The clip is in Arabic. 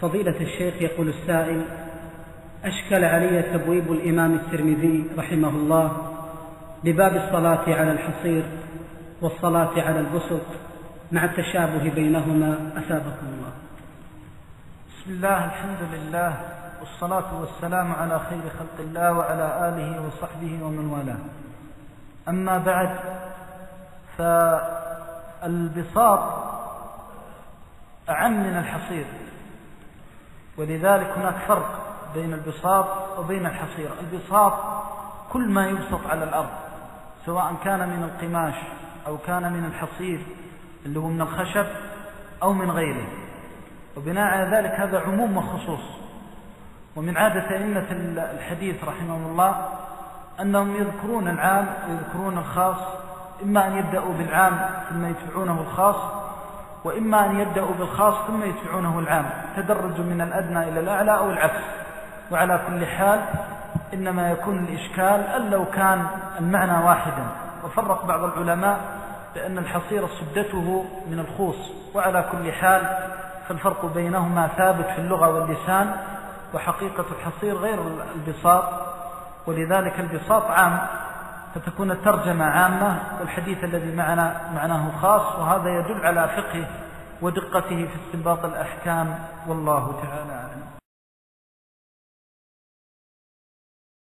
فضيلة الشيخ، يقول السائل: أشكل علي تبويب الإمام الترمذي رحمه الله لباب الصلاة على الحصير والصلاة على البسط مع التشابه بينهما، أثابكم الله. بسم الله، الحمد لله، والصلاة والسلام على خير خلق الله وعلى آله وصحبه ومن والاه. أما بعد، فالبساط أعم من الحصير، ولذلك هناك فرق بين البساط وبين الحصير. البساط كل ما يبسط على الأرض، سواء كان من القماش أو كان من الحصير اللي هو من الخشب أو من غيره، وبناء على ذلك هذا عموم وخصوص. ومن عادة أئمة الحديث رحمهم الله أنهم يذكرون العام ويذكرون الخاص، إما أن يبدأوا بالعام ثم يتبعونه الخاص، وإما أن يبدأوا بالخاص ثم يتبعونه العام، تدرجوا من الأدنى إلى الأعلى أو العكس. وعلى كل حال إنما يكون الإشكال أن لو كان المعنى واحدا. وفرق بعض العلماء بأن الحصير سدته من الخوص، وعلى كل حال فالفرق بينهما ثابت في اللغة واللسان، وحقيقة الحصير غير البساط، ولذلك البساط عام فتكون الترجمة عامة، والحديث الذي معنا معناه خاص، وهذا يدل على فقهه ودقته في استنباط الأحكام، والله تعالى أعلم.